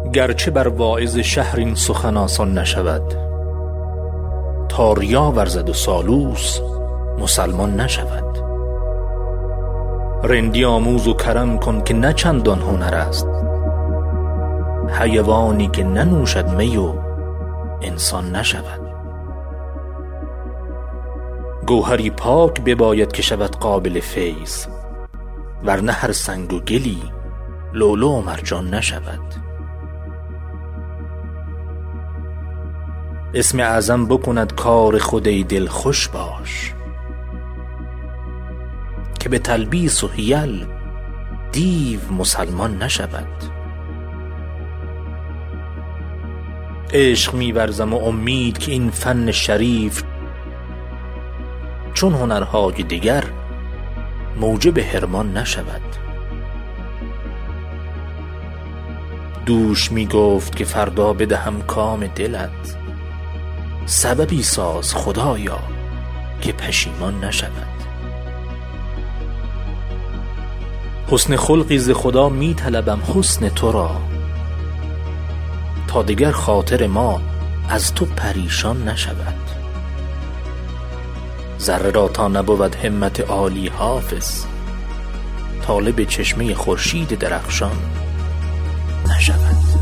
گرچه بر واعظ شهر این سخن آسان نشود، تا ریا ورزد و سالوس مسلمان نشود. رندی آموز و کرم کن که نه چندان هنر است، حیوانی که ننوشد می و انسان نشود. گوهری پاک بباید که شود قابل فیض، ورنه هر سنگ و گلی لؤلؤ و مرجان نشود. اسم اعظم بکند کار خود، ای دل خوش باش، که به تلبیس و حیل دیو مسلمان نشود. عشق می‌ورزم و امید که این فن شریف، چون هنرهای دیگر موجب حرمان نشود. دوش میگفت که فردا بدهم کام دلت، سببی ساز خدایا که پشیمان نشود. حسن خلقی ز خدا می طلبم حسن تو را، تا دیگر خاطر ما از تو پریشان نشود. ذره را تا نبود همت عالی حافظ، طالب چشمه خورشید درخشان نشود.